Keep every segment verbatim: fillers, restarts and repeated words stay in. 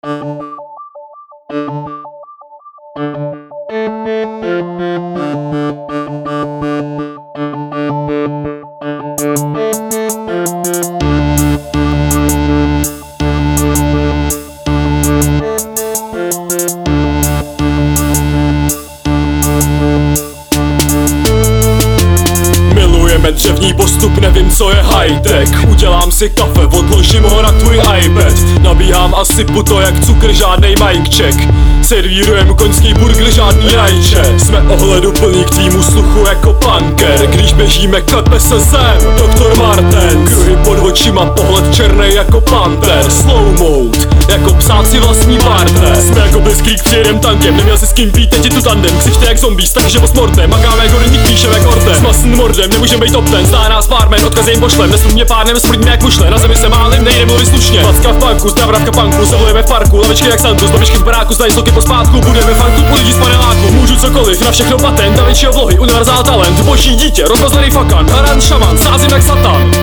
Milujeme dřevní postup, nevím co je high-tech. Udělám si kafe, odložím ho na tvůj iPad. Nabíhám a sypu to jak cukr, žádnej mic check. Servírujem koňský burger, žádný rajče. Jsme ohleduplný k tvýmu sluchu jako punker. Když běžíme, klepe se zem, doktor Martens. Kruhy pod očima, pohled černej jako panter. Slow mode, jako psát si vlastní partner. Jsme jako bliský přijedem tankem, neměl si s kým pít, teď je tu tandem. Ksichte jak zombies, takže postmortem. Makáme jako horník, píšem jak ortem. S masným mordem, nemůžeme být top ten. Zná nás pár men, odkazy jim pošlem. Nesmluvně párnem, smrdíme jak mušle. Na zemi se málem, nejde mluvit slušně. Placka v panku, zdravravka panku, zavujeme v parku. Lavičky jak Santus, babičky v baráku, znají soky po spátku. Budeme fanku u lidí z paneláku. Můžu cokoliv, na všechno patent, da Vinci oblohy, univerzál talent. Boží dítě, rozmazlený fakan, aran šaman, sázím jak satan.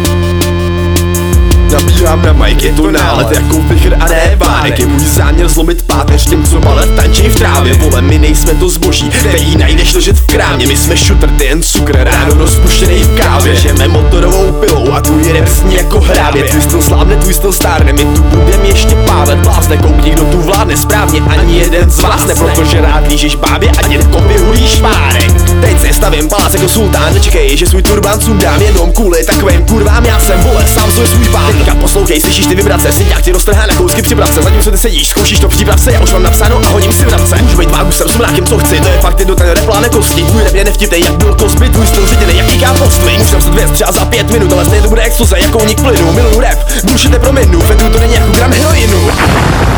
Nabírám na mic, je to nálet jako vichr a ne vánek. Je můj záměr zlomit páteř těm, co balet tančí v trávě. Vole, my nejsme to zboží, který najdeš ležet v krámě. My jsme šutr, ty jen cukr, ráno rozpuštěnej v kávě. Žeme motorovou pilou a tvůj rap zní jako hrávě. Tvůj styl slábne, tvůj styl stárne, my tu budem ještě pár let blázne. Koukni, kdo tu vládne správně, ani jeden z vás ne. Protože rád lížeš bábě a dětko vyhulíš párek. Teď se stavím palác jako sultán, nečekej, že svůj turbán sundám jenom kvůli takovým kurvám. Já jsem vole, sám svůj svůj pán. Teďka poslouchej, slyšíš ty vibrace, svěťák ti roztrhá na kousky připravce. Zatímco ty sedíš, zkoušíš to v přípravce, já už mám napsáno a hodím si v rapce. Můžu být vágu, jsem s mrákem, co chci, to je fakt, jedno ten rap láne kosti. Můj rap je nevtipnej, jak byl Cosby, tvůj styl ředěnej, jak I K Postling. Můžu se dvěst třeba za pět minut, ale stejně to bude exploze, jako unik plynu. Miluju rap, bullshit neprominu, fetru to není jako gram heroinu.